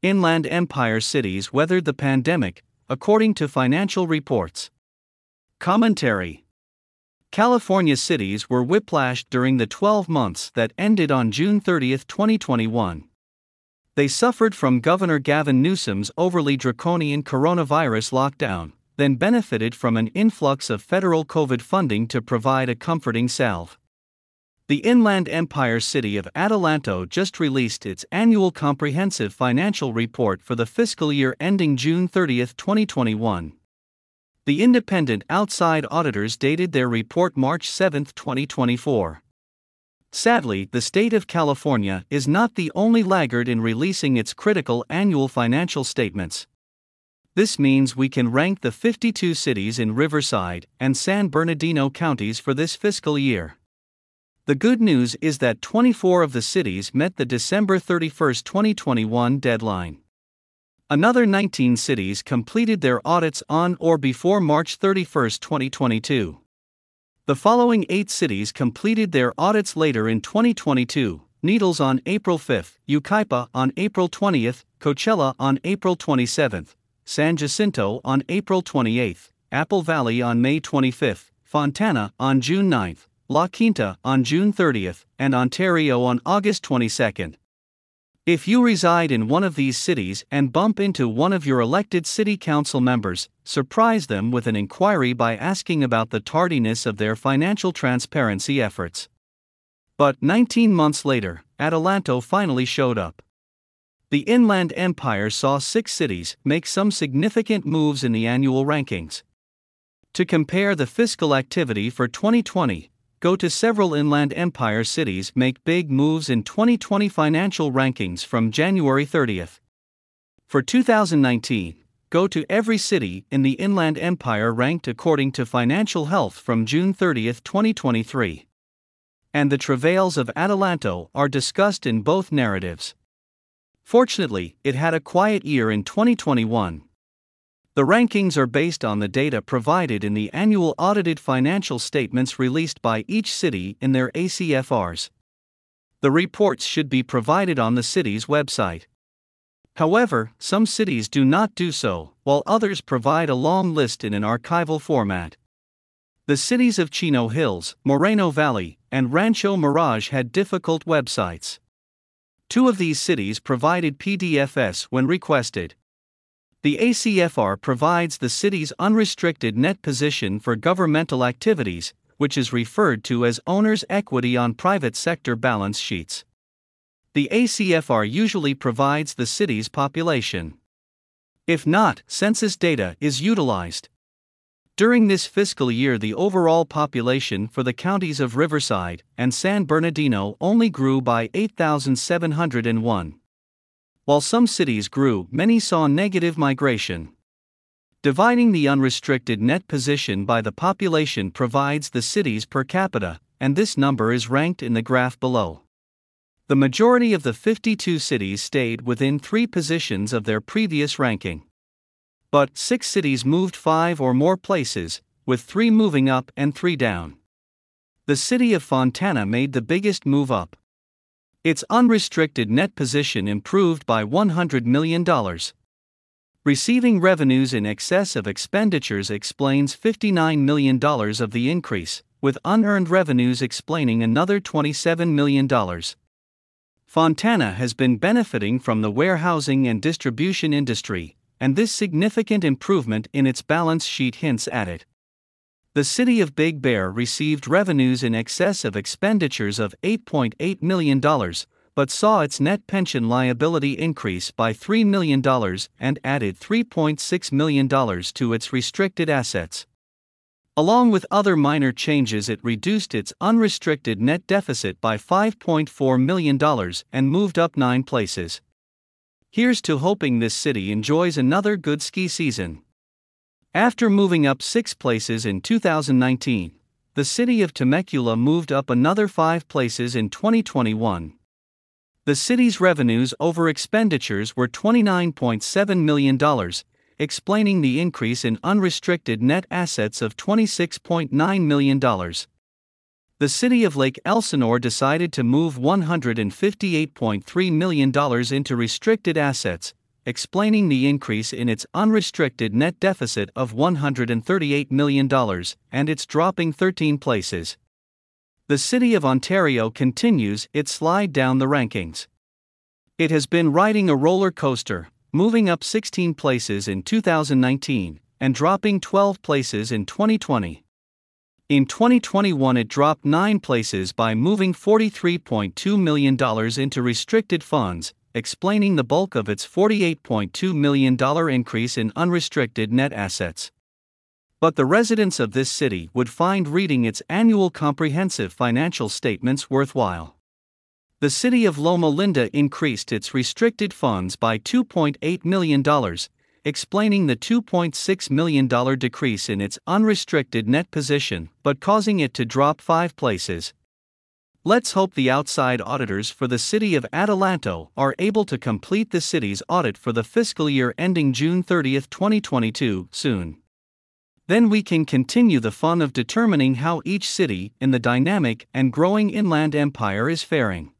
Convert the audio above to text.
Inland Empire cities weathered the pandemic, according to financial reports. Commentary: California cities were whiplashed during the 12 months that ended on June 30, 2021. They suffered from Governor Gavin Newsom's overly draconian coronavirus lockdown, then benefited from an influx of federal COVID funding to provide a comforting salve. The Inland Empire city of Adelanto just released its annual comprehensive financial report for the fiscal year ending June 30, 2021. The independent outside auditors dated their report March 7, 2024. Sadly, the state of California is not the only laggard in releasing its critical annual financial statements. This means we can rank the 52 cities in Riverside and San Bernardino counties for this fiscal year. The good news is that 24 of the cities met the December 31, 2021 deadline. Another 19 cities completed their audits on or before March 31, 2022. The following 8 cities completed their audits later in 2022: Needles on April 5, Yucaipa on April 20, Coachella on April 27, San Jacinto on April 28, Apple Valley on May 25, Fontana on June 9, La Quinta on June 30, and Ontario on August 22. If you reside in one of these cities and bump into one of your elected city council members, surprise them with an inquiry by asking about the tardiness of their financial transparency efforts. But 19 months later, Adelanto finally showed up. The Inland Empire saw 6 cities make some significant moves in the annual rankings. To compare the fiscal activity for 2020, go to several Inland Empire cities make big moves in 2020 financial rankings from January 30. For 2019, go to every city in the Inland Empire ranked according to financial health from June 30, 2023. And the travails of Adelanto are discussed in both narratives. Fortunately, it had a quiet year in 2021. The rankings are based on the data provided in the annual audited financial statements released by each city in their ACFRs. The reports should be provided on the city's website. However, some cities do not do so, while others provide a long list in an archival format. The cities of Chino Hills, Moreno Valley, and Rancho Mirage had difficult websites. 2 of these cities provided PDFs when requested. The ACFR provides the city's unrestricted net position for governmental activities, which is referred to as owner's equity on private sector balance sheets. The ACFR usually provides the city's population. If not, census data is utilized. During this fiscal year, the overall population for the counties of Riverside and San Bernardino only grew by 8,701. While some cities grew, many saw negative migration. Dividing the unrestricted net position by the population provides the cities per capita, and this number is ranked in the graph below. The majority of the 52 cities stayed within 3 positions of their previous ranking. But 6 cities moved 5 or more places, with 3 moving up and 3 down. The city of Fontana made the biggest move up. Its unrestricted net position improved by $100 million. Receiving revenues in excess of expenditures explains $59 million of the increase, with unearned revenues explaining another $27 million. Fontana has been benefiting from the warehousing and distribution industry, and this significant improvement in its balance sheet hints at it. The city of Big Bear received revenues in excess of expenditures of $8.8 million, but saw its net pension liability increase by $3 million and added $3.6 million to its restricted assets. Along with other minor changes, it reduced its unrestricted net deficit by $5.4 million and moved up 9 places. Here's to hoping this city enjoys another good ski season. After moving up 6 places in 2019, the city of Temecula moved up another 5 places in 2021. The city's revenues over expenditures were $29.7 million, explaining the increase in unrestricted net assets of $26.9 million. The city of Lake Elsinore decided to move $158.3 million into restricted assets, explaining the increase in its unrestricted net deficit of $138 million, and it's dropping 13 places. The City of Ontario continues its slide down the rankings. It has been riding a roller coaster, moving up 16 places in 2019 and dropping 12 places in 2020. In 2021, it dropped 9 places by moving $43.2 million into restricted funds, explaining the bulk of its $48.2 million increase in unrestricted net assets. But the residents of this city would find reading its annual comprehensive financial statements worthwhile. The city of Loma Linda increased its restricted funds by $2.8 million, explaining the $2.6 million decrease in its unrestricted net position, but causing it to drop 5 places. Let's hope the outside auditors for the city of Adelanto are able to complete the city's audit for the fiscal year ending June 30, 2022, soon. Then we can continue the fun of determining how each city in the dynamic and growing Inland Empire is faring.